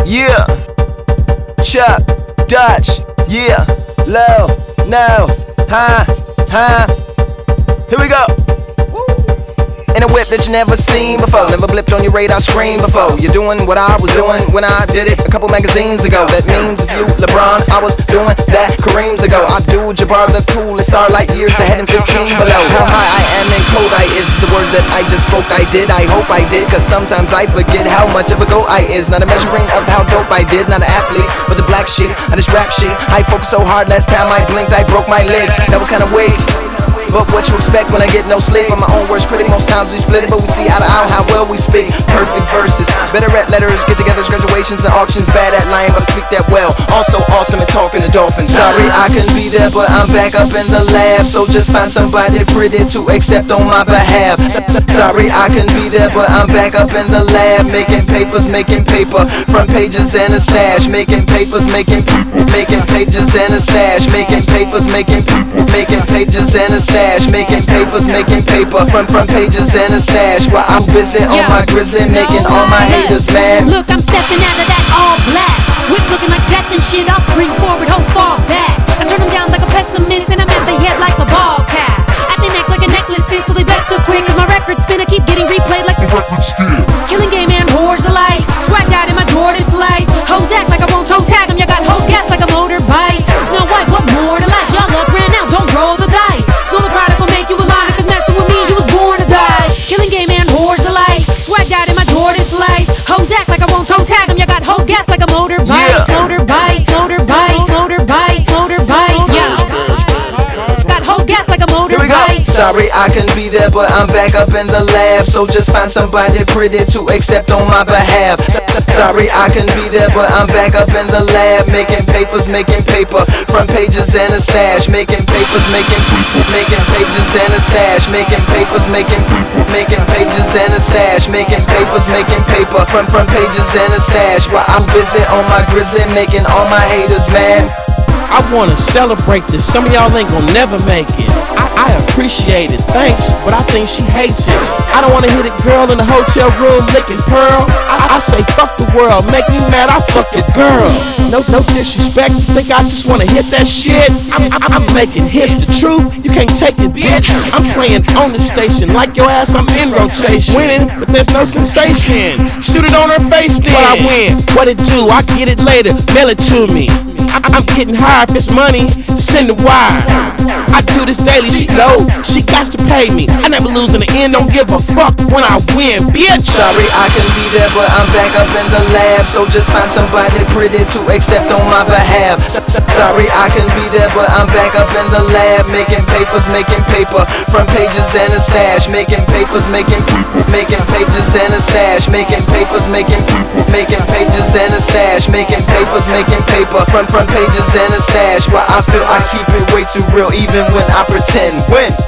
Yeah, Chuck, Dutch, yeah, low, no, high, here we go. In a whip that you never seen before, never blipped on your radar screen before. You're doing what I was doing when I did it a couple magazines ago. That means if you LeBron, I was doing that Kareem's ago. Abdul-Jabbar the coolest star, light years ahead and 15 below. How high I am and cold I is the words that I just spoke. I did, I hope I did, cause sometimes I forget how much of a goal I is. Not a measuring of how dope I did, not an athlete, but the black sheep on this rap shit. I focused so hard last time I blinked, I broke my legs. That was kinda weak. But what you expect when I get no sleep? I'm my own worst critic, most times we split it, but we see eye to eye how well we speak. Perfect verses, better at letters, get-togethers, graduations, and auctions. Bad at lying, but I speak that well. Also awesome at talking to dolphins. Sorry I couldn't be there, but I'm back up in the lab. So just find somebody pretty to accept on my behalf. Sorry I couldn't be there, but I'm back up in the lab. Making papers, making paper, front pages and a stash. Making papers, making pages and a stash. Making papers, making pages and a stash. Making papers, making paper, front pages and a stash. While I'm busy on my grizzly, making all my haters mad. Look, I'm stepping out of that all black, whip looking like death and shit. I'll spring forward, hope fall back. I turn them down like a pessimist, and I'm at the head like a ball cap. I think act like a necklace, so they best to quick, cause my record's finna keep getting replayed like the record still. Killing game and whores alike, swagged out in my Jordan flight. Hoes act like I won't toe tag them, you got hoes gas like a motorbike. Snow White, what more to like? Y'all luck ran out, don't roll the dice. Snow the product will make you a lie, cause messing with me, you was born to die. Killing game and whores alike, swagged out in my Jordan flight. Hoes act like I won't toe tag them, you got hoes gas like a motorbike. Yeah. Motorbike, yeah. Got hoes gas like a motorbike. Here we go. Sorry I couldn't be there, but I'm back up in the lab. So just find somebody pretty to accept on my behalf. Sorry I couldn't be there, but I'm back up in the lab. Making papers, making paper, front pages and a stash. Making papers, making pages and a stash. Making papers, making pages and a stash. Making papers, making paper, front pages and a stash. While I'm busy on my grizzly, making all my haters mad. I wanna celebrate this, some of y'all ain't gon' never make it. I appreciate it, thanks, but I think she hates it. I don't wanna hit a girl in the hotel room licking pearl. I say fuck the world, make me mad, I fuck your girl. No disrespect, you think I just wanna hit that shit? I'm making hits, the truth, you can't take it, bitch. I'm playing on the station, like your ass, I'm in rotation. Winning, but there's no sensation. Shoot it on her face then. But I win, what it do, I get it later, mail it to me. I'm getting high if it's money, send the wire. I do this daily, she know, she got to pay me. I never lose in the end, don't give a fuck when I win, bitch. Sorry I couldn't be there, but I'm back up in the lab. So just find somebody pretty to accept on my behalf. Sorry I couldn't be there, but I'm back up in the lab. Making papers, making paper, front pages and a stash. Making papers, making pages and a stash. Making papers, making pages and a stash. Making papers, making paper, front pages and a stash. Why I feel I keep it way too real, even when I pretend. When